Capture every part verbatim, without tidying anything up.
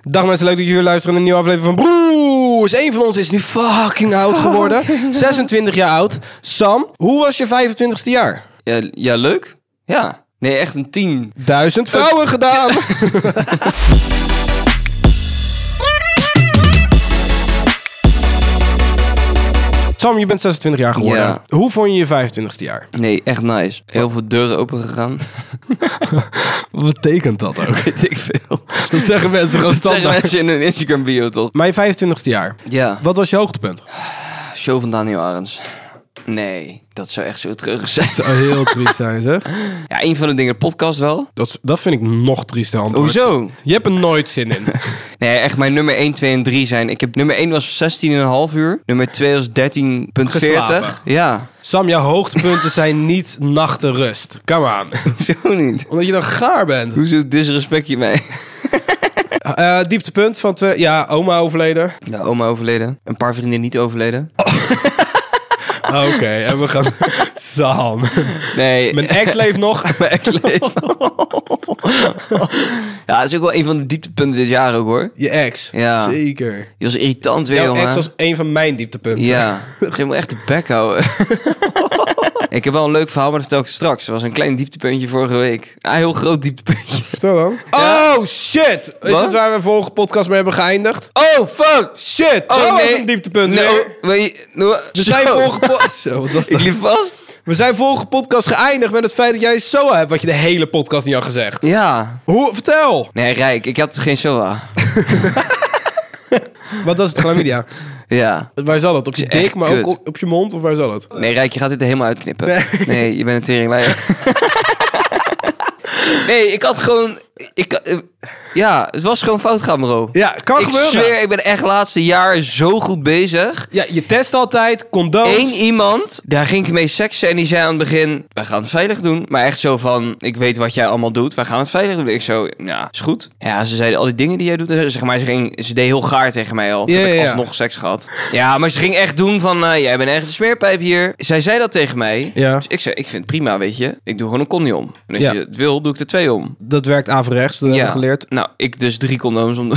Dag mensen, leuk dat jullie weer luisteren naar een nieuwe aflevering van Broers. Eén van ons is nu fucking oud geworden. zesentwintig jaar oud. Sam, hoe was je vijfentwintigste jaar? Ja, ja, leuk. Ja. Nee, echt een tien. Duizend vrouwen gedaan. Sam, je bent zesentwintig jaar geworden. Ja. Hoe vond je je vijfentwintigste jaar? Nee, echt nice. Heel veel deuren open gegaan. Wat betekent dat ook? Weet ik veel. Dat zeggen mensen gewoon Dat zeggen standaard. mensen in hun Instagram bio, toch? Maar je vijfentwintigste jaar. Ja. Wat was je hoogtepunt? Show van Daniel Arends. Nee, dat zou echt zo treurig zijn. Dat zou heel triest zijn, zeg. Ja, een van de dingen, de podcast wel. Dat, is- dat vind ik nog triester antwoord. Hoezo? Je hebt er nooit zin in. Nee, echt mijn nummer één, twee en drie zijn... Ik heb, nummer één was zestien komma vijf uur. Nummer twee was dertien komma veertig. Geslapen. Ja. Sam, jouw hoogtepunten zijn niet nachtenrust. Come on. Zo niet. Omdat je dan gaar bent. Hoezo disrespect je mij? Uh, dieptepunt van twee... Ja, oma overleden. Ja, oma overleden. Een paar vrienden niet overleden. Oké, okay, en we gaan... Sam. Nee. Mijn ex leeft nog. Mijn ex leeft. Ja, dat is ook wel een van de dieptepunten dit jaar ook, hoor. Je ex. Ja. Zeker. Die was irritant weer, Jouw jongen. ex was een van mijn dieptepunten. Ja. Ging me echt de bek houden. Ik heb wel een leuk verhaal, maar dat vertel ik straks. Er was een klein dieptepuntje vorige week. Een heel groot dieptepuntje. Vertel dan. Ja. Oh, shit. Is Wat? dat waar we vorige podcast mee hebben geëindigd? Oh, fuck! Shit. Oh, dat nee. was een dieptepunt Nee, weer. oh, weet je, nou, We zo. zijn vorige podcast... Zo, wat was Ik dat? liep vast. We zijn vorige podcast geëindigd met het feit dat jij S O A hebt, wat je de hele podcast niet had gezegd. Ja. Hoe? Vertel. Nee, Rijk, ik had geen S O A. Wat was het chlamydia? Ja. Waar zat het? Op je Is echt dik, maar kut. ook op, op je mond? Of waar zat het? Nee, Rijk, je gaat dit er helemaal uitknippen. Nee. Nee, je bent een teringleier. Nee, ik had gewoon... Ik, uh, ja, het was gewoon fout gaan, bro. Ja, kan Ik gebeuren. zweer, ik ben echt laatste jaar zo goed bezig. Ja, je test altijd, condooms. Eén iemand, daar ging ik mee seksen en die zei aan het begin... Wij gaan het veilig doen. Maar echt zo van, ik weet wat jij allemaal doet. Wij gaan het veilig doen. Ik zo, ja, is goed. Ja, ze zeiden al die dingen die jij doet. Zeg maar, ze, ging, ze deed heel gaar tegen mij al. Toen Ja, heb ik ja, ja. alsnog seks gehad. Ja, maar ze ging echt doen van, uh, jij bent echt een smeerpijp hier. Zij zei dat tegen mij. Ja. Dus ik zei, ik vind het prima, weet je. Ik doe gewoon een condom om. En als Ja. je het wil, doe ik er twee om. Dat werkt averechts, dat hebben we geleerd. Nou, ik dus drie condooms om.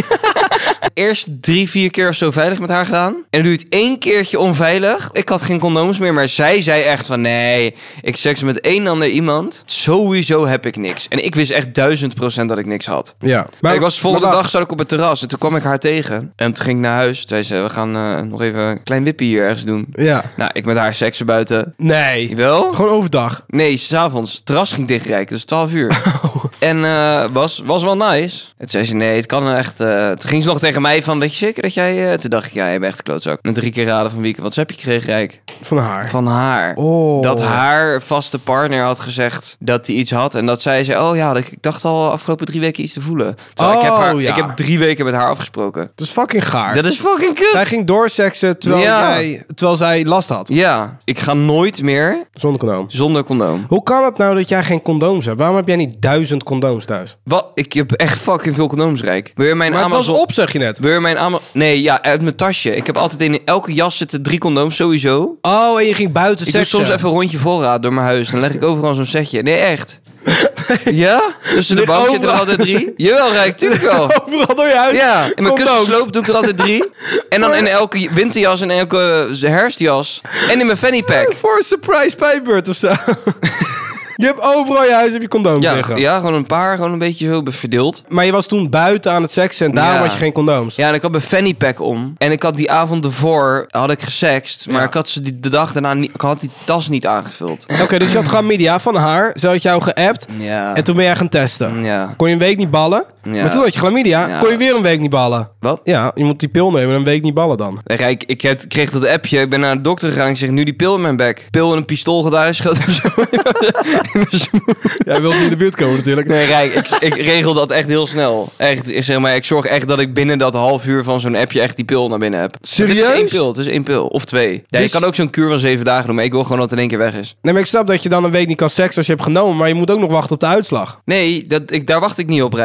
Eerst drie, vier keer of zo veilig met haar gedaan. En dan doe je het één keertje onveilig. Ik had geen condooms meer, maar zij zei echt van... Nee, ik seks met één ander iemand. Sowieso heb ik niks. En ik wist echt duizend procent dat ik niks had. Ja. Maar ik was de volgende maar dag zat ik op het terras. En toen kwam ik haar tegen. En toen ging ik naar huis. Toen zei ze, we gaan uh, nog even een klein wippie hier ergens doen. Ja. Nou, ik met haar seksen buiten. Nee. Jawel? Gewoon overdag. Nee, s'avonds. Het terras ging dichtrijken, dus twaalf uur. Oh. En uh, was, was wel nice. En toen zei ze, nee, het kan echt... Uh, toen ging ze nog tegen mij van, weet je zeker dat jij... Uh, toen dacht ik, ja, je bent echt een klootzak. En drie keer raden van wie ik wat heb je gekregen, Rijk? Van haar. Van haar. Oh. Dat haar vaste partner had gezegd dat hij iets had. En dat zij zei, oh ja, ik dacht al afgelopen drie weken iets te voelen. Terwijl Oh, ik, heb haar, ja. ik heb drie weken met haar afgesproken. Dat is fucking gaar. Dat is fucking kut. Zij ging doorseksen terwijl, Ja. jij, terwijl zij last had. Ja, ik ga nooit meer Zonder condoom. zonder condoom. Hoe kan het nou dat jij geen condooms hebt? Waarom heb jij niet duizend condooms thuis? Wat? Ik heb echt fucking veel condooms, Rijk. Wil je mijn Maar het Amazon... was op, zeg je net. Wil je mijn Amazon... Nee, ja, uit mijn tasje. Ik heb altijd in elke jas zitten drie condooms, sowieso. Oh, en je ging buiten Ik doe seksen. soms even een rondje voorraad door mijn huis. Dan leg ik overal zo'n setje. Nee, echt. Ja? Tussen de Ligt bank zitten er overal- altijd drie. Jawel, Rijk, tuurlijk wel. Overal door je huis. Ja, in mijn Condooms. kussensloop doe ik er altijd drie. En dan in elke winterjas en elke herfstjas. En in mijn fanny pack. Voor een surprise pijpbeurt of zo. Je hebt overal je huis heb je condooms Ja, liggen. ja, gewoon een paar, gewoon een beetje zo verdeeld. Maar je was toen buiten aan het seksen en daarom Ja. had je geen condooms. Ja, en ik had mijn fanny pack om. En ik had die avond ervoor, had ik gesext. Maar Ja. ik had ze die, de dag daarna niet, ik had die tas niet aangevuld. Oké, dus je had chlamydia van haar. Ze had jou geappt. Ja. En toen ben jij gaan testen. Ja. Kon je een week niet ballen. Ja. Maar toen had je chlamydia. Ja. Kon je weer een week niet ballen. Wat? Ja, je moet die pil nemen en een week niet ballen dan. Rijk, ik heb- kreeg dat appje. Ik ben naar de dokter gegaan. Ik zeg, nu die pil in mijn bek. Pil en een pistool gedaan. Schoot hem zo in mijn smoel. Jij wilt niet in de buurt komen natuurlijk. Nee, Rijk, ik, ik regel dat echt heel snel. Echt, ik zeg maar, ik zorg echt dat ik binnen dat half uur van zo'n appje echt die pil naar binnen heb. Serieus? Het is één pil, het is één pil. Of twee. Ja, Dus- je kan ook zo'n kuur van zeven dagen doen, maar ik wil gewoon dat het in één keer weg is. Nee, maar ik snap dat je dan een week niet kan seksen als je hebt genomen. Maar je moet ook nog wachten op de uitslag. Nee, dat, ik, daar wacht ik niet op, Rijk. Oh,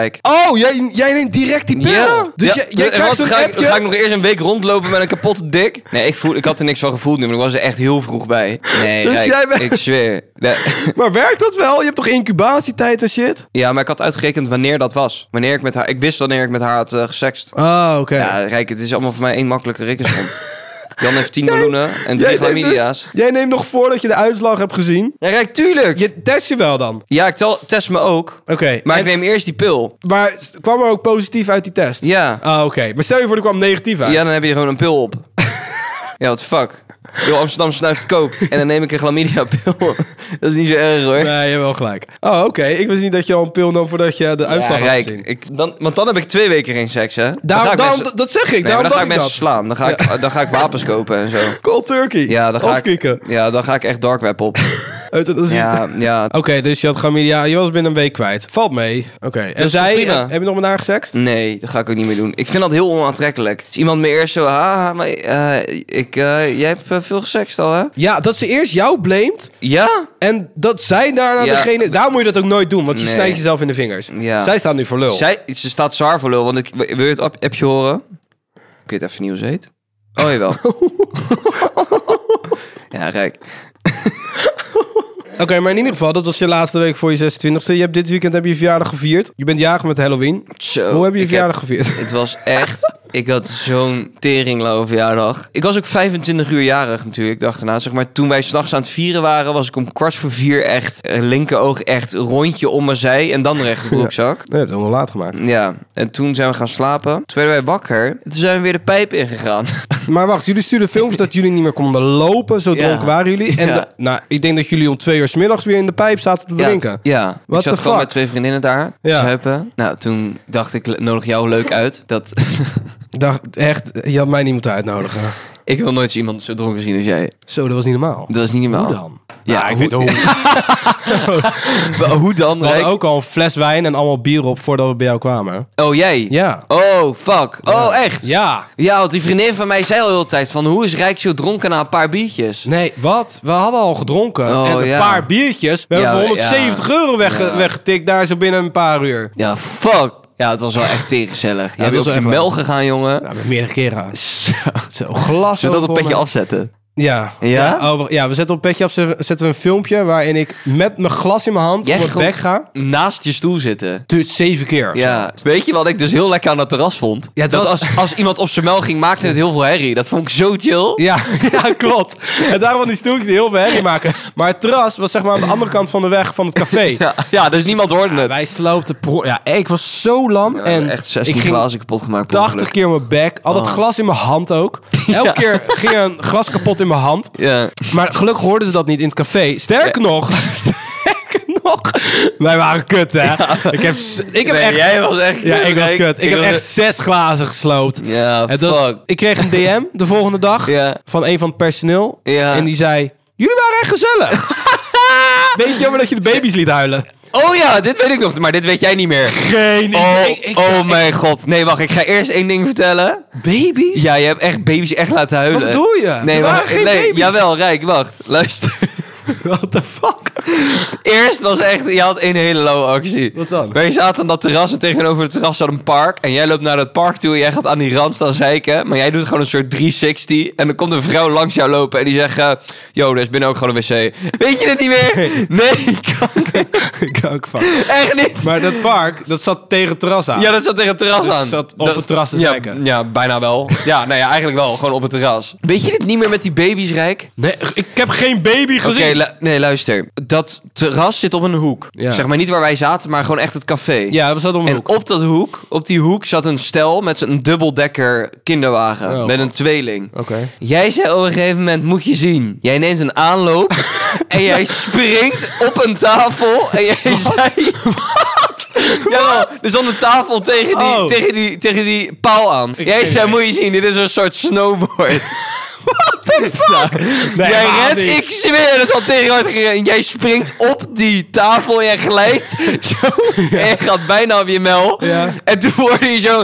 Oh, jij, jij neemt direct die pillen? Ja. Dus ja. jij, jij en krijgt wat, een ga, ik, appje? ga ik nog eerst een week rondlopen met een kapotte dik? Nee, ik, voel, ik had er niks van gevoeld nu, maar ik was er echt heel vroeg bij. Nee, Dus Rijk, jij bent- ik zweer. Nee. Maar werkt dat wel? Je hebt toch incubatietijd en shit? Ja, maar ik had uitgerekend wanneer dat was. Wanneer ik met haar... Ik wist wanneer ik met haar had uh, gesext. Ah, oké. Ja, Rijk, het is allemaal voor mij één makkelijke rekensom. Jan heeft tien miljoenen en drie Jij neemt, chlamydia's. dus, jij neemt nog voordat je de uitslag hebt gezien. Ja, Rijk, tuurlijk. Je test je wel dan? Ja, ik tel, test me ook. Oké. Maar En- ik neem eerst die pil. Maar kwam er ook positief uit die test? Ja. Ah, oké. Maar stel je voor, er kwam negatief uit. Ja, dan heb je gewoon een pil op. Ja, what the fuck. Heel Amsterdam snuift kook. En dan neem ik een chlamydia-pil. Dat is niet zo erg, hoor. Nee, je hebt wel gelijk. Oh, oké. Ik wist niet dat je al een pil nam voordat je de uitslag Ja, had Rijk, gezien. ik, dan, want dan heb ik twee weken geen seks, hè. Dan Daarom, ga ik daarom, mensen- dat zeg ik. Nee, maar daarom dan ga ik dacht mensen slaan. Dan ga, ik, dan ga ik wapens kopen en zo. Cold turkey. Ja, dan ga ik, Afkicken. ja, dan ga ik echt dark web op. Euthanasie. Ja, ja. Oké, dus je had gewoon... Ja, je was binnen een week kwijt. Valt mee. Oké. En is zij... prima. Heb je nog met haar gesext? Nee, dat ga ik ook niet meer doen. Ik vind dat heel onaantrekkelijk. Als iemand me eerst zo... Haha, maar uh, ik, uh, jij hebt uh, veel gesext al, hè? Ja, dat ze eerst jou blamet. Ja? En dat zij daarna Ja. degene... Daar moet je dat ook nooit doen, want je Nee. snijdt jezelf in de vingers. Ja. Zij staat nu voor lul. Zij, ze staat zwaar voor lul, want ik... Wil je het app- appje horen? Ik weet even niet hoe ze heet. Oh, jawel. Ja, Rijk. Oké, maar in ieder geval, dat was je laatste week voor je zesentwintigste. Je hebt dit weekend heb je je verjaardag gevierd. Je bent jarig met Halloween. Zo, Hoe heb je je ik verjaardag gevierd? Het was echt... Ik had zo'n teringlauwe verjaardag. Ik was ook vijfentwintig uur jarig natuurlijk, dag erna. Zeg maar, toen wij s'nachts aan het vieren waren, was ik om kwart voor vier echt... Een linkeroog echt rondje om mijn zij en dan de rechterbroekzak. Nee, dat hebben we nog laat gemaakt. Ja, en toen zijn we gaan slapen. Toen werden wij wakker. En toen zijn we weer de pijp ingegaan. Maar wacht, jullie stuurden filmpjes dat jullie niet meer konden lopen. Zo Ja. dronken waren jullie. En Ja. de- nou, ik denk dat jullie om twee uur 's middags weer in de pijp zaten te drinken. Ja, ja. What ik zat the gewoon fuck? met twee vriendinnen daar. Ja. Zuipen. Nou, toen dacht ik, nodig jou leuk uit. Dat... Ik dacht echt, je had mij niet moeten uitnodigen. ik wil nooit iemand zo dronken zien als jij. Zo, dat was niet normaal. Dat is niet normaal. Hoe dan? Ja, Nou, ik hoe- weet hoe. Hoe dan, We hadden Rijk? ook al een fles wijn en allemaal bier op voordat we bij jou kwamen. Oh, jij? Ja. Oh, fuck. Oh, echt? Ja. Ja, want die vriendin van mij zei al heel de tijd van... Hoe is Rijk zo dronken na een paar biertjes? Nee, wat? We hadden al gedronken. Oh, en een ja. paar biertjes. We hebben Ja, voor honderdzeventig euro wegge- Ja. weggetikt daar zo binnen een paar uur. Ja, fuck. Ja, het was wel echt tegengezellig. Jij het bent was op je wel echt mel gegaan, jongen. Ja, met meerdere keren. Zo. Zo, glas. Zullen we dat op overal petje met- afzetten? Ja. Ja? Ja, oh, ja, we zetten op petje af, zetten we een filmpje waarin ik met mijn glas in mijn hand Jij op mijn ging bek ga. Naast je stoel zitten. Duurt zeven keer of Ja. Weet je wat ik dus heel lekker aan dat terras vond? Ja, het dat was- als, als iemand op zijn mel ging, maakte het heel veel herrie. Dat vond ik zo chill. zo. Ja, ja, klopt. En daarom die stoeltjes die heel veel herrie maken. Maar het terras was zeg maar aan de andere kant van de weg van het café. Ja, ja, dus niemand hoorde het. Wij sloopten... pro- Ja, ik was zo lam. Ja, en echt zestien ik ging glazen kapot gemaakt. per tachtig ongeluk. keer op mijn bek. Al dat Oh. glas in mijn hand ook. Elke keer ging er een glas kapot in mijn hand. Ja. Maar gelukkig hoorden ze dat niet in het café. Sterker nog... Sterker nog... Wij waren kut, hè? Ik heb, s- ik heb Nee, echt... jij was echt Ja, ik was Rijk. kut. Ik heb was- echt zes glazen gesloopt. Ja, Het was- fuck. ik kreeg een D M de volgende dag Ja. van een van het personeel. Ja. En die zei... Jullie waren echt gezellig. Beetje jammer dat je de baby's liet huilen. Oh ja, dit weet ik nog, maar dit weet jij niet meer. Geen Oh, ik- ik- oh mijn god. Nee, wacht, ik ga eerst één ding vertellen. Baby's? Ja, je hebt echt baby's echt laten huilen. Wat bedoel je? Nee, Er waren wacht, geen nee, baby's. Jawel, Rijk, wacht. Luister. What the fuck? Eerst was echt, je had een hele lauwe actie. Wat dan? Wij zaten aan dat terras en tegenover het terras zat een park. En jij loopt naar dat park toe en jij gaat aan die rand staan zeiken. Maar jij doet gewoon een soort driehonderdzestig. En dan komt een vrouw langs jou lopen en die zegt... eh, Yo, er is binnen ook gewoon een wc. Weet je dit niet meer? Nee, ik kan Ik ook van. echt niet. Maar dat park, dat zat tegen het terras aan. Ja, dat zat tegen het terras Dus aan. zat op Dat- het terras te ja, zeiken. ja, bijna wel. Ja, nou ja, eigenlijk wel. Gewoon op het terras. Weet je dit niet meer met die baby's, Rijk? Nee, ik heb geen baby Oké, gezien. lu- nee, luister. Dat terras zit op een hoek. Ja. Zeg maar niet waar wij zaten, maar gewoon echt het café. Ja, we zaten om een En hoek. op dat hoek, op die hoek zat een stel met een dubbeldekker kinderwagen. Oh, met een God. tweeling. Oké. Jij zei op een gegeven moment, moet je zien. Jij neemt een aanloop en jij springt op een tafel en jij zei... Wat? Ja, er stond een tafel tegen die, Oh. tegen die, tegen die paal aan. Ik jij weet zei, het. moet je zien, dit is een soort snowboard. What the fuck? Nee, Jij helemaal rent, niet. ik zweer dat al tegen hard gereden. En jij springt op die tafel en jij glijdt zo. En je gaat bijna op je mel. Ja. En toen hoorde je zo...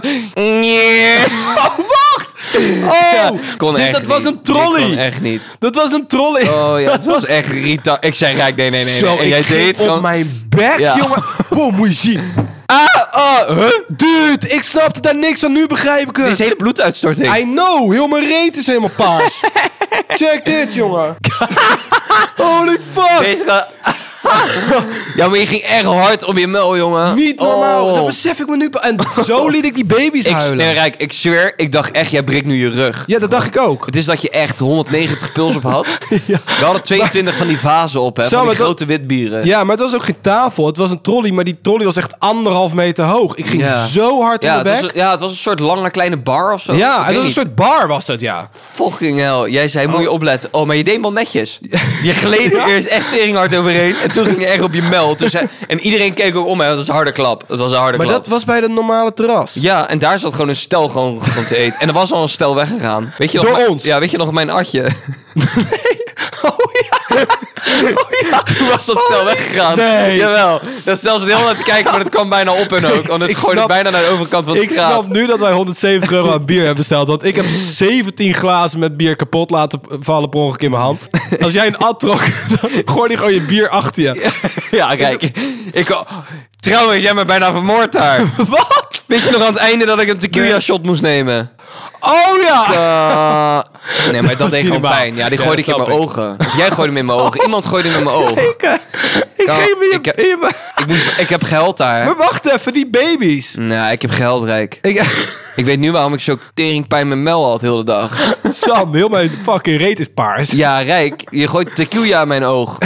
Nee. Oh, wacht! Oh, Ja, kon dit, echt dat was niet. een trolley. Dit kon echt niet. Dat was een trolley. Oh ja, het was echt retard. Ik zei, Rijk, nee, nee, nee. Zo, nee. En jij ik ging deed op gewoon... mijn bek, Ja. jongen. Wow, moet je zien. Ah, oh, huh? Dude, ik snapte daar niks van. Nu begrijp ik het. Dit is hele bloeduitstorting. I know. Heel mijn reet is helemaal paars. Check dit, jongen. Holy fuck. Deze gaat... Ja, maar je ging echt hard om je mel, jongen. Niet normaal. Oh. Dat besef ik me nu. En zo liet ik die baby's Ik, huilen. nee, Rijk, ik zweer, ik dacht echt, jij breekt nu je rug. Ja, dat dacht ik ook. Het is dat je echt honderdnegentig pils op had. Ja. We hadden tweeëntwintig van die vazen op, hè. Zo, Van die maar dat- grote witbieren. Ja, maar het was ook geen tafel. Het was een trolley, maar die trolley was echt anderhalf meter hoog. Ik ging Ja. zo hard Ja, op het de was, bek. een- ja, het was een soort lange kleine bar of zo. Ik Ja, weet het was een niet. soort bar was het, ja. Fucking hell. Jij zei, moet je opletten. Oh, maar je deed wel netjes. Je gleed er eerst echt teringhard overheen. En toen ging je echt op je mel. Toen zei, en iedereen keek ook om, hè. Dat was een harde klap. Dat was een harde Maar klap. dat was bij de normale terras. Ja, en daar zat gewoon een stel gewoon, gewoon te eten. En er was al een stel weggegaan. Weet je nog, Door mijn- ons? Ja, weet je nog mijn atje? Oh ja. Oh ja. Toen was dat stel weggegaan. Nee. Jawel. Dat stel ze de hele tijd te kijken, maar dat kwam bijna op en ook. Want het Ik gooide snap- bijna naar de overkant van de Ik straat. snap nu dat wij honderdzeventig euro aan bier hebben besteld. Want ik heb zeventien glazen met bier kapot laten vallen per ongeluk in mijn hand. Als jij een ad trok, dan gooi je gewoon je bier achter je. Ja, kijk. Ik, trouwens, jij me bijna vermoord daar. Wat? Weet je nog aan het einde dat ik een tequila shot moest nemen? Oh ja! Uh, nee, maar dat was deed niet gewoon normaal. pijn. Ja, die Ja, gooide ik in snap mijn ik. ogen. Of jij gooide hem in mijn ogen. Iemand gooide hem in mijn ogen. Ik, eh, ik Kan- geef me je... ik heb- je- Ik, moest, ik heb gehuild daar. Maar wacht even, die baby's. Nee, ik heb gehuild, Rijk. Ik, Ik weet nu waarom ik zo teringpijn met mel had heel de dag. Sam, heel mijn fucking reet is paars. Ja, Rijk, je gooit tequila in mijn oog.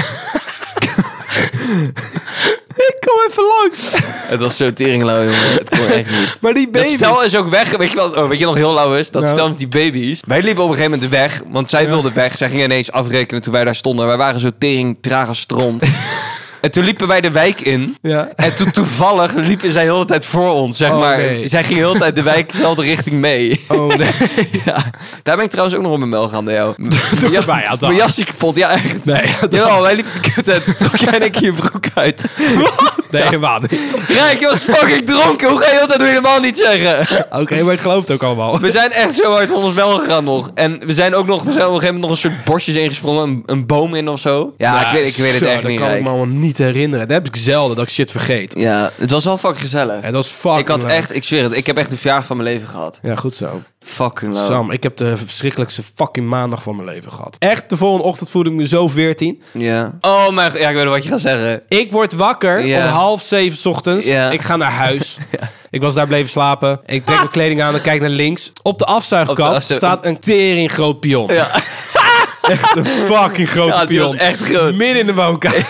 Ik kom even langs. Het was zo teringlauw, jongen. Het kon echt niet. Maar die Dat baby's... stel is ook weg. Weet je wat, oh, weet je nog heel lauw is? Dat Nou. stel met die baby's. Wij liepen op een gegeven moment de weg. Want zij wilde weg. Zij gingen ineens afrekenen toen wij daar stonden. Wij waren zo tering traag als stront. En toen liepen wij de wijk in. Ja. En toen toevallig liepen zij de hele tijd voor ons, zeg Oh, maar. nee. Zij ging de hele tijd de wijk dezelfde richting mee. Oh nee. Ja. Daar ben ik trouwens ook nog op mijn mel gaan, jou. Door Ja, mij, ja, mijn jasje kapot, ja echt. Nee, Jawel, wij liepen de kut uit. Toen trok jij in één keer je broek uit. nee, helemaal niet. Rijk, je was fucking dronken. Hoe ga je dat nou helemaal niet zeggen? Oké, maar ik geloof het ook allemaal. We zijn echt zo hard van ons wel gegaan nog. En we zijn ook nog, we zijn op een gegeven moment nog een soort bosjes ingesprongen. Een, een boom in of zo. Ja, ik weet, ik weet het zo, echt dat niet, kan ik Rijk. me allemaal niet herinneren. Dat heb ik zelden, dat ik shit vergeet. Ja, het was wel fucking gezellig. Het was fucking Ik had leuk. echt, ik zweer het, ik heb echt de verjaardag van mijn leven gehad. Ja, goed zo. Fucking low. Sam, ik heb de verschrikkelijkste fucking maandag van mijn leven gehad. Echt, de volgende ochtend voelde ik me zo veertien. Ja. Oh mijn god, ja, ik weet wat je gaat zeggen. Ik word wakker Ja. om half zeven 's ochtends. Ja. Ik ga naar huis. Ik was daar bleven slapen. Ik trek mijn kleding aan en kijk naar links. Op de afzuigkant Op de afzuig- staat een tering groot pion. Ja, Echt een fucking grote ja die pion. was echt groot. Midden in de woonkamer.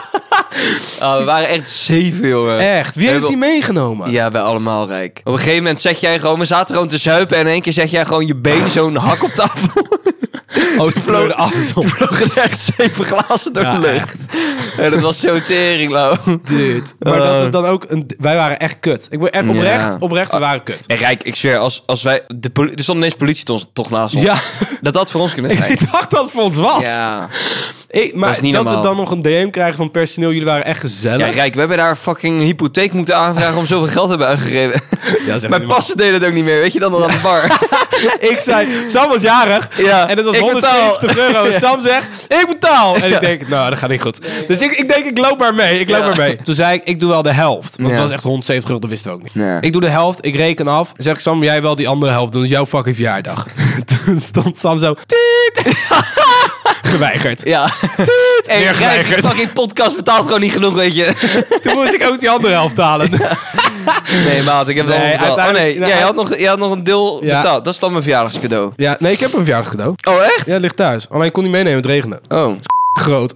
Oh, we waren echt zeven, jongen. Echt. Wie We heeft die hebben- meegenomen? Ja, wij allemaal, Rijk. Op een gegeven moment zeg jij gewoon, we zaten gewoon te zuipen en in één keer zeg jij gewoon je been zo'n hak op tafel. Oh, toen vloog de afzon. Toen vlogen er echt zeven glazen door Ja, de lucht. En dat was zo tering, lauw. Dude. Maar dat we dan ook... Een, wij waren echt kut. Ik ben echt oprecht, Ja. oprecht, we waren kut. En Rijk, ik zweer, als, als wij... De poli- er stond ineens politie toch, toch naast ons. Ja. Dat dat voor ons kunnen zijn. Ik dacht dat het voor ons was. Ja. Ik, maar Dat is niet dat we normaal. dan nog een D M krijgen van personeel, jullie waren echt gezellig. Ja, Rijk, we hebben daar fucking een hypotheek moeten aanvragen om zoveel geld te hebben uitgegeven. Ja, zeg Mijn niet passen deden het ook niet meer, weet je dan nog aan de bar. Ik zei, Sam was jarig. Ja, En het was ik honderdzeventig betaal. euro. En Ja. Sam zegt, ik betaal. En ik denk, nou, dat gaat niet goed. Dus ik, ik denk, ik loop maar mee. Ik loop Ja. maar mee. Toen zei ik, ik doe wel de helft. Want Ja. het was echt honderdzeventig euro, dat wisten we ook niet. Ja. Ik doe de helft, ik reken af. Zeg Sam, jij wel die andere helft doen. Dat is jouw fucking verjaardag. Toen stond Sam zo, tiet. Geweigerd. Ja. Hey, Weer Rijk, geweigerd. fucking podcast betaalt gewoon niet genoeg, weet je. Toen moest ik ook die andere helft halen. Nee, maat, ik heb het Nee, al betaald. Oh uiteindelijk- nee, nou, jij had nog, jij had nog een deel Ja. betaald. Dat is dan mijn verjaardagscadeau. Ja, nee, ik heb een verjaardagscadeau. Oh, echt? Ja, het ligt thuis. Alleen ik kon niet meenemen, het regende. Oh. Groot.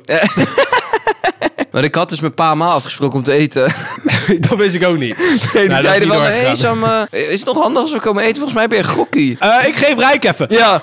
Maar ik had dus met pa en ma afgesproken om te eten. Dat wist ik ook niet. Nee, die Nou, dat is zeiden niet van, hé doorgegaan. Sam, eh, is het nog handig als we komen eten? Volgens mij ben je grokkie. Eh, ik geef Rijk even. Ja.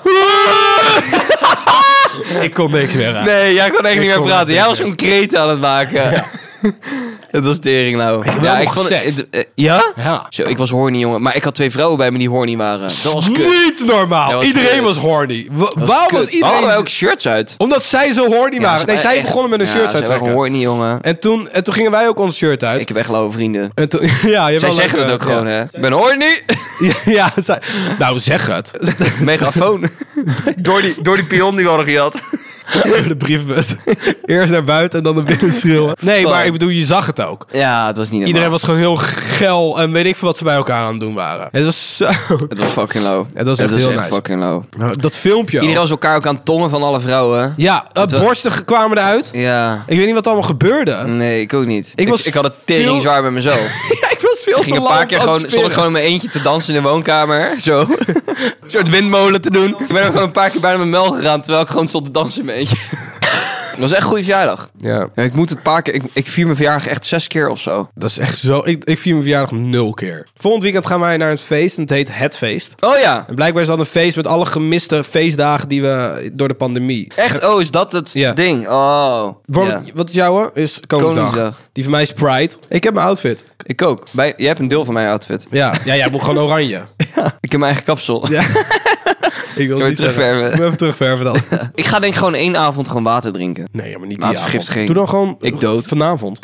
Ik kon niks meer aan. Nee, jij kon echt niet meer kon praten. niet Jij was meer. een kreet aan het maken. Het was tering nou. heb wel nog geseks. het- eh, ja? Ja. Zo, ik was horny, jongen. Maar ik had twee vrouwen bij me die horny waren. Dat was kut. Niet normaal. Dat was iedereen kut. was horny. Wa- Dat waarom kut. was Waarom iedereen... hadden wij ook shirts uit? Omdat zij zo horny waren. Nee, zij echt- begonnen met een ja, shirt zij uittrekken. waren horny, jongen. En toen, en toen gingen wij ook ons shirt uit. Ik heb echt lauwe vrienden. En toen, ja, je Zij zeggen het ook gewoon, hè. Ik ben horny. Ja, ja, zij- nou zeg het. Megafoon. door, die, door die pion die we hadden gehad. De brievenbus. Eerst naar buiten en dan naar binnen schreeuwen. Nee, Fuck. maar ik bedoel, je zag het ook. Ja, het was niet normaal. Iedereen was gewoon heel geil en weet ik veel wat ze bij elkaar aan het doen waren. Het was zo... Het was fucking low. Het was echt heel nice. fucking low. Nou, dat filmpje Iedereen ook. was elkaar ook aan het tongen van alle vrouwen. Ja, uh, Het was- borsten kwamen eruit. Ja. Ik weet niet wat allemaal gebeurde. Nee, ik ook niet. Ik Ik, was ik, had het tering veel- zwaar met mezelf. Ja, ik was veel Ik ging te een paar lang keer aan het gewoon, stond ik spinnen. gewoon in mijn eentje te dansen in de woonkamer. Zo. Een soort windmolen te doen. Ik ben er gewoon een paar keer bijna mijn mel gegaan, terwijl ik gewoon stond te dansen in mijn eentje. Het was echt een goede verjaardag. Ja, Ja, ik moet het paar keer... Ik, ik vier mijn verjaardag echt zes keer of zo. dat is echt zo... Ik, ik vier mijn verjaardag nul keer. Volgend weekend gaan wij naar een feest en het heet Het Feest. Oh ja. En blijkbaar is dat een feest met alle gemiste feestdagen die we door de pandemie... Echt? Oh, is dat het Ja. ding? Oh. Voor, Ja. Wat is jouwe? Is Koningsdag. Koningsdag. Die van mij is Pride. Ik heb mijn outfit. Ik ook. Bij, jij hebt een deel van mijn outfit. Ja, ja jij moet gewoon oranje. Ik heb mijn eigen kapsel. Ja. Ik wil Kan je niet zeggen. terugverven? Ik wil even terugverven dan. Ik ga denk ik gewoon één avond gewoon water drinken. Nee, ja, maar niet die Watervergiftiging. avond. Doe dan gewoon Ik dood. vanavond.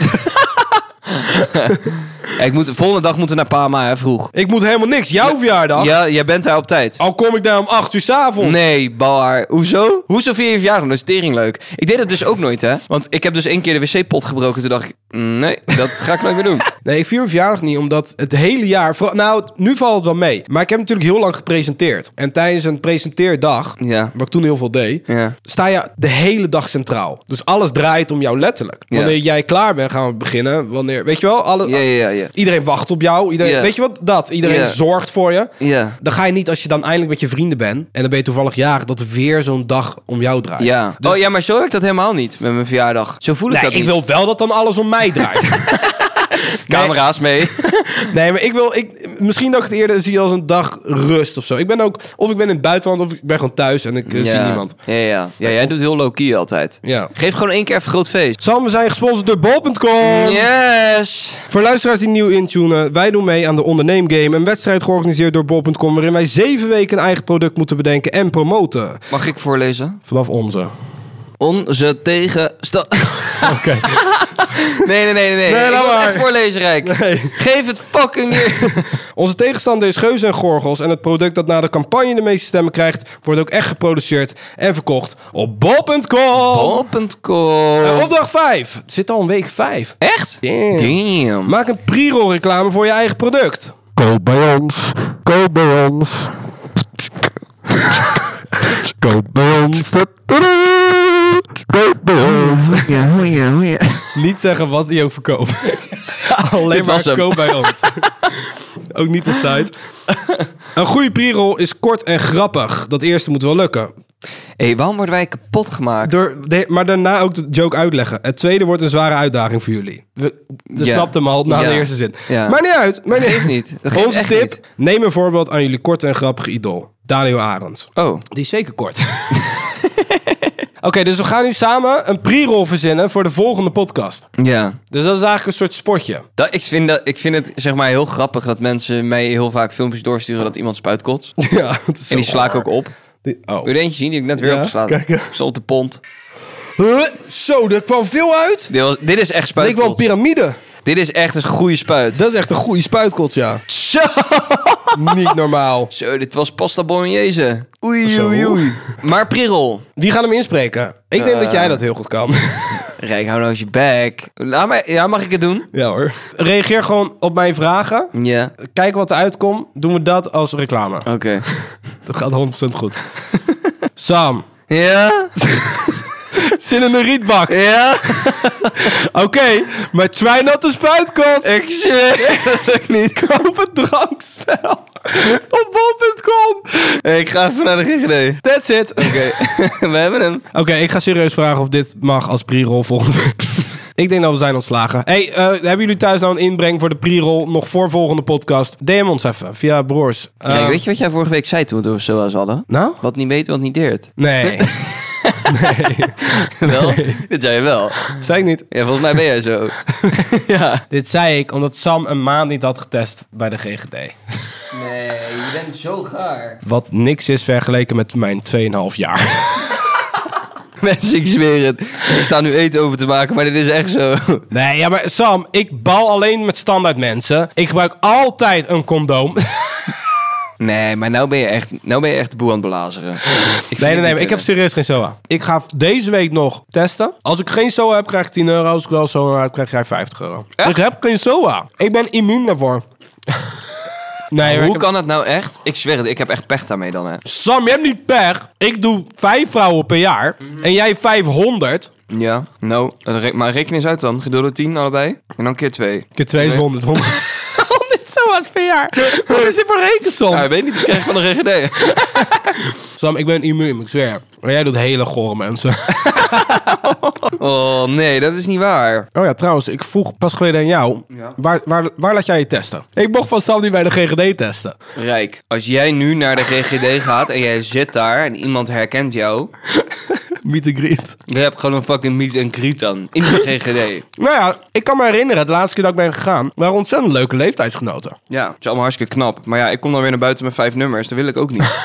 Ja, ik moet, de volgende dag moeten we naar Parma, hè, vroeg. Ik moet helemaal niks. Jouw verjaardag. Ja, jij bent daar op tijd. Al kom ik daar om acht uur 's avonds. Nee, balhaar. Hoezo? Hoezo vier je verjaardag? Dat is tering leuk. Ik deed het dus ook nooit, hè. Want ik heb dus één keer de wc-pot gebroken. Toen dacht ik, mm, nee, dat ga ik nooit meer doen. Nee, ik vier mijn verjaardag niet, omdat het hele jaar... voor- Nou, nu valt het wel mee. Maar ik heb natuurlijk heel lang gepresenteerd. En tijdens een presenteerdag, Ja. wat ik toen heel veel deed... Ja. sta je de hele dag centraal. Dus alles draait om jou letterlijk. Ja. Wanneer jij klaar bent, gaan we beginnen. Wanneer, weet je wel? Alle, Ja, ja, ja, ja. Iedereen wacht op jou. Iedereen, Ja. Weet je wat? Dat. Iedereen Ja. zorgt voor je. Ja. Dan ga je niet, als je dan eindelijk met je vrienden bent... en dan ben je toevallig jarig, dat er weer zo'n dag om jou draait. Ja. Dus- Oh ja, maar zo heb ik dat helemaal niet met mijn verjaardag. Zo voel ik Nee, dat ik niet. wil wel dat dan alles om mij draait. Camera's mee. Nee, maar ik wil... Ik, misschien dat ik het eerder zie als een dag rust of zo. Ik ben ook... Of ik ben in het buitenland, of ik ben gewoon thuis en ik eh, zie niemand. Ja, ja. Ja, jij doet heel low-key altijd. Ja. Geef gewoon één keer even groot feest. Sam, we zijn gesponsord door bol punt com. Yes! Voor luisteraars die nieuw intunen, wij doen mee aan de Onderneem Game. Een wedstrijd georganiseerd door bol punt com... waarin wij zeven weken een eigen product moeten bedenken en promoten. Mag ik voorlezen? Vanaf onze. Onze tegenstand... Oké. Nee, nee, nee, nee. nee. Nee, ik laat wil maar. echt voorlezen, Rijk. Nee. Geef het fucking hier. Onze tegenstander is Geuzen en Gorgels. En het product dat na de campagne de meeste stemmen krijgt... wordt ook echt geproduceerd en verkocht op bol punt com. bol punt com. Uh, opdracht vijf. Het zit al een week vijf. Echt? Damn. Damn. Maak een pre-roll reclame voor je eigen product. Koop bij ons, koop bij ons. Koop bij ons. Koop bij ons. Ja, ja, ja. Niet zeggen wat hij ook verkoopt. Alleen Dit maar was hem. koop bij ons. Ook niet de site. Een goede pre-roll is kort en grappig. Dat eerste moet wel lukken. Hé, hey, waarom worden wij kapot gemaakt? Door de, maar daarna ook de joke uitleggen. Het tweede wordt een zware uitdaging voor jullie. We, we Ja. snapten hem al na Ja. de eerste zin. Ja. Maar niet uit. Maar Dat geeft niet. Dat geeft Onze echt tip. niet. Neem een voorbeeld aan jullie korte en grappige idool. Daniel Arends. Oh. Die is zeker kort. Oké, dus we gaan nu samen een pre-roll verzinnen voor de volgende podcast. Ja. Dus dat is eigenlijk een soort spotje. Dat, ik, vind dat, ik vind het zeg maar heel grappig dat mensen mij heel vaak filmpjes doorsturen dat iemand spuitkots. Ja, het is En die zo sla ik raar. ook op. Die- oh. Wil je er eentje zien die ik net weer Ja, opgeslagen kijk. heb? Stond op de pont. Huh? Zo, er kwam veel uit. Dit, was, dit is echt Het leek wel een spuitkots. piramide. Dit is echt een goede spuit. Dat is echt een goede spuitkots, ja. Zo! Niet normaal. Zo, dit was pasta bolognese. Oei, Zo. oei, oei. Maar Prirol. Wie gaat hem inspreken? Ik denk Uh. dat jij dat heel goed kan. Rijk, hou nou eens je bek. Laat mij, ja, mag ik het doen? Ja hoor. Reageer gewoon op mijn vragen. Ja, Kijk wat eruit komt. Doen we dat als reclame. oké. Dat gaat honderd procent goed. Sam. Ja? Zin in een rietbak. Ja? Oké, maar try not to spuitkots. Ik zweer dat ik niet. Koop een drankspel op bol punt com. Ik ga even naar de G G D. That's it. Oké, we hebben hem. Oké, ik ga serieus vragen of dit mag als pre-roll volgende week. Ik denk dat we zijn ontslagen. Hey, uh, hebben jullie thuis nou een inbreng voor de pre-roll nog voor volgende podcast? D M ons even via broers. Uh, Kijk, weet je wat jij vorige week zei toen we het zo hadden? Nou? Wat niet weet, wat niet deert. Nee. Wel? Dit zei je wel. Zei ik niet. Ja, volgens mij ben jij zo. Ja. Dit zei ik omdat Sam een maand niet had getest bij de G G D. Nee, je bent zo gaar. Wat niks is vergeleken met mijn twee komma vijf jaar. Mensen, ik zweer het. Ik sta nu eten over te maken, maar dit is echt zo. Nee, ja, maar Sam, ik bal alleen met standaard mensen. Ik gebruik altijd een condoom. Nee, maar nou ben je echt, nou ben je echt de boel aan het belazeren. Ik vind Nee, het nee, nee, niet maar ik heb kunnen. serieus geen S O A. Ik ga deze week nog testen. Als ik geen S O A heb, krijg ik tien euro. Als ik wel S O A heb, krijg jij vijftig euro. Echt? Ik heb geen S O A. Ik ben immuun daarvoor. Nee, maar Hoe ik heb- kan dat nou echt? Ik zweer het, ik heb echt pech daarmee dan, hè. Sam, je hebt niet pech. Ik doe vijf vrouwen per jaar. En jij vijfhonderd. Ja, nou, re- maar reken eens uit dan. Gedeeld door tien allebei. En dan keer twee. Keer twee is Nee. honderd. honderd S O A's per jaar. Wat is dit voor rekensom? Ja, ik weet niet, die krijg ik van de G G D. Sam, ik ben immuun, ik zweer. Maar jij doet hele gore mensen. Oh, nee, dat is niet waar. Oh ja, trouwens, ik vroeg pas geleden aan jou. Ja. Waar, waar, waar laat jij je testen? Ik mocht van Sam niet bij de G G D testen. Rijk. Als jij nu naar de G G D gaat en jij zit daar en iemand herkent jou... Meet and greet. Je hebt gewoon een fucking meet and greet dan. In de G G D. Nou ja, ik kan me herinneren, de laatste keer dat ik ben gegaan, waren ontzettend leuke leeftijdsgenoten. Ja, het is allemaal hartstikke knap. Maar ja, ik kom dan weer naar buiten met vijf nummers. Dat wil ik ook niet.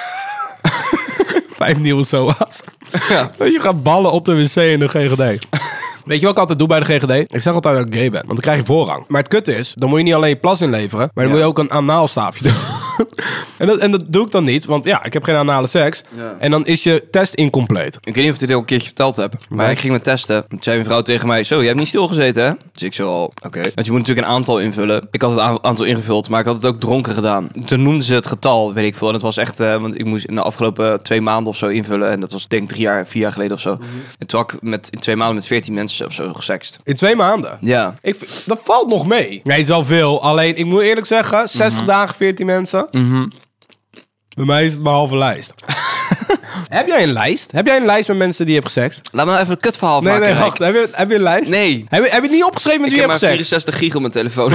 Vijf nieuwe S O A's. Ja. Je gaat ballen op de wc in de G G D. Weet je wat ik altijd doe bij de G G D? Ik zeg altijd dat ik gay ben, want dan krijg je voorrang. Maar het kut is, dan moet je niet alleen je plas inleveren, maar dan Ja. moet je ook een anaalstaafje doen. en, dat, en dat doe ik dan niet, want ja, ik heb geen anale seks. Ja. En dan is je test incompleet. Ik weet niet of ik dit al een keertje verteld heb. Maar Nee. ik ging me testen. Toen zei mijn vrouw tegen mij... Zo, je hebt niet stilgezeten, hè? Dus ik zo al... Oké. Want je moet natuurlijk een aantal invullen. Ik had het a- aantal ingevuld, maar ik had het ook dronken gedaan. Toen noemden ze het getal, weet ik veel. En het was echt... eh, want ik moest in de afgelopen twee maanden of zo invullen. En dat was denk ik drie jaar, vier jaar geleden of zo. En toen had ik met, in twee maanden met veertien mensen of zo gesext. In twee maanden. Ja. Ik, vind- dat valt nog mee. Nee, is wel veel. Alleen, ik moet eerlijk zeggen, zestig dagen, veertien mensen. Mhm. Bij mij is het maar halve lijst. Heb jij een lijst? Heb jij een lijst met mensen die je hebt gesext? Laat me nou even een kutverhaal Nee, maken, nee, Rijk. wacht. Heb je, heb je een lijst? Nee. Heb je, heb je het niet opgeschreven met Ik wie heb je maar hebt gesext? vierenzestig gig op mijn telefoon.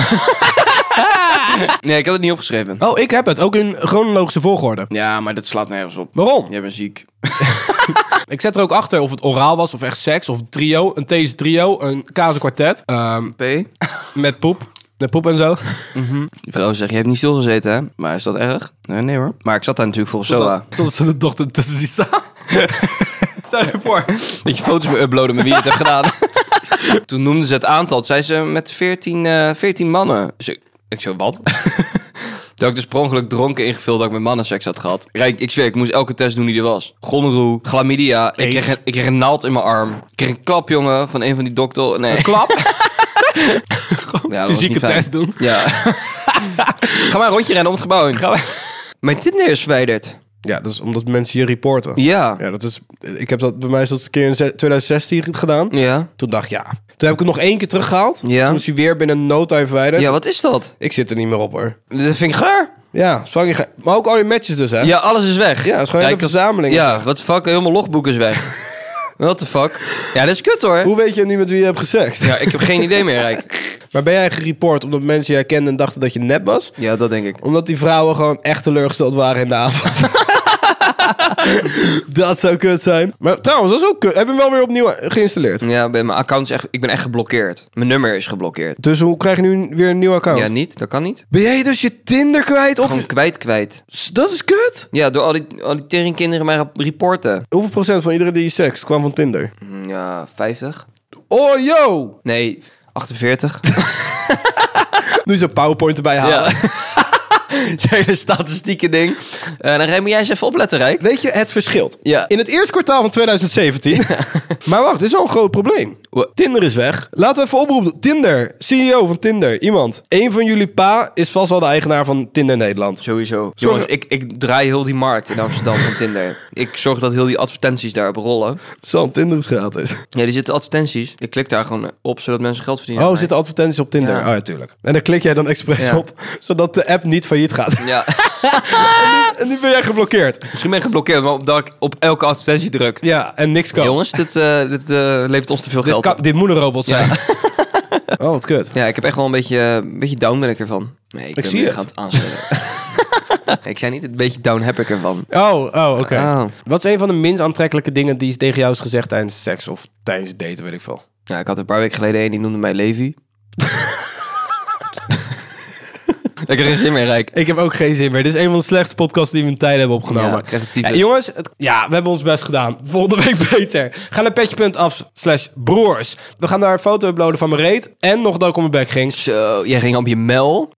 Nee, ik had het niet opgeschreven. Oh, ik heb het. Ook in chronologische volgorde. Ja, maar dat slaat nergens op. Waarom? Jij bent ziek. Ik zet er ook achter of het oraal was, of echt seks, of een trio. Een Thees trio, een kazenkwartet. Ehm P? met poep. Met poep en zo. Die vrouw zegt, je hebt niet stilgezeten, hè? Maar is dat erg? Nee, nee hoor. Maar ik zat daar natuurlijk voor S O A. Totdat, totdat ze de dochter tussen ziet staan. Stel je voor. Dat je foto's me uploaden met wie je het hebt gedaan. Toen noemden ze het aantal. Toen zei ze met veertien, eh, veertien mannen. Dus ik, ik zo, wat? Toen had ik dus per ongeluk dronken ingevuld dat ik met mannen seks had gehad. Rijk, ik zweer, ik moest elke test doen die er was. Gonorroe, chlamydia. Ik Aids. kreeg, een, ik kreeg een naald in mijn arm. Ik kreeg een klap, jongen, van een van die dokter. Nee. Klap. Ja, dat was Fysieke niet fijn. test doen. Ja. Ga maar een rondje rennen om het gebouw heen. Mijn Tinder is verwijderd. Ja, dat is omdat mensen je reporten. Ja. Ja, dat is... Ik heb dat... Bij mij is dat een keer in ze- twintig zestien gedaan. Ja. Toen dacht ik, ja... Toen heb ik het nog één keer teruggehaald. Ja. Toen is hij weer binnen no time verwijderd. Ja, wat is dat? Ik zit er niet meer op, hoor. Dat vind ik gaar. Ja, zwang je ge- maar ook al je matches dus, hè? Ja, alles is weg. Ja, het is gewoon een ik hele had- verzameling. Ja, wat de fuck, helemaal logboek is weg. What the fuck? Ja, dat is kut hoor. Hoe weet je niet met wie je hebt gesext? Ja, ik heb geen idee meer, Rijk. Maar ben jij gereport omdat mensen je herkenden en dachten dat je nep was? Ja, dat denk ik. Omdat die vrouwen gewoon echt teleurgesteld waren in de avond. Dat zou kut zijn. Maar trouwens, dat is ook kut. Heb je hem wel weer opnieuw geïnstalleerd? Ja, bij mijn account is echt, ik ben echt geblokkeerd. Mijn nummer is geblokkeerd. Dus hoe krijg je nu weer een nieuw account? Ja, niet? Dat kan niet. Ben jij dus je Tinder kwijt? Of... Gewoon kwijt, kwijt. Dat is kut. Ja, door al die, al die teringkinderen mij rap- reporten. Hoeveel procent van iedereen die je sext kwam van Tinder? Hm, Ja, vijftig. Oh, yo! Nee, achtenveertig. Nu zo'n PowerPoint erbij halen. Ja. Zo'n hele statistieke ding. Uh, dan rij moet jij eens even opletten, Rijk. Weet je, het verschilt. Ja. In het eerste kwartaal van twintig zeventien. Maar wacht, dit is al een groot probleem. Wa- Tinder is weg. Laten we even oproepen. Tinder, C E O van Tinder, iemand. Eén van jullie pa is vast wel de eigenaar van Tinder Nederland. Sowieso. Zorg- Jongens, ik, ik draai heel die markt in Amsterdam van Tinder. Ik zorg dat heel die advertenties daarop rollen. Sam, Tinder is gratis. Ja, die zitten advertenties. Ik klik daar gewoon op, zodat mensen geld verdienen. Oh, zitten advertenties op Tinder? Ja. Oh, ja, tuurlijk. En dan klik jij dan expres Ja. op, zodat de app niet failliet gaat. Ja, En nu ben jij geblokkeerd. misschien ben ik geblokkeerd, maar omdat ik op elke advertentie druk. Ja, en niks kan. Jongens, dit, eh, dit eh, levert ons te veel dit, geld kan, op. dit moet een robot zijn. Ja. Oh, wat kut. Ja, ik heb echt wel een beetje, een beetje down ben ik ervan. Nee, ik, ben zie meer het. gaan het aanstellen. Ik zei niet, een beetje down heb ik ervan. Oh, oh oké. Oh. Wat is een van de minst aantrekkelijke dingen die tegen jou is gezegd tijdens seks of tijdens het daten, weet ik veel? Ja, ik had een paar weken geleden een, die noemde mij Levi. Ik heb er geen zin meer, Rijk. Ik heb ook geen zin meer. Dit is een van de slechtste podcasts die we in tijden hebben opgenomen. Ja, ik krijg het tyfus. Ja, jongens, het- ja, we hebben ons best gedaan. Volgende week beter. Ga naar petje.af slash broers. We gaan daar een foto uploaden van mijn reet. En nog dat ik op mijn bek ging. Zo, jij ging op je mel.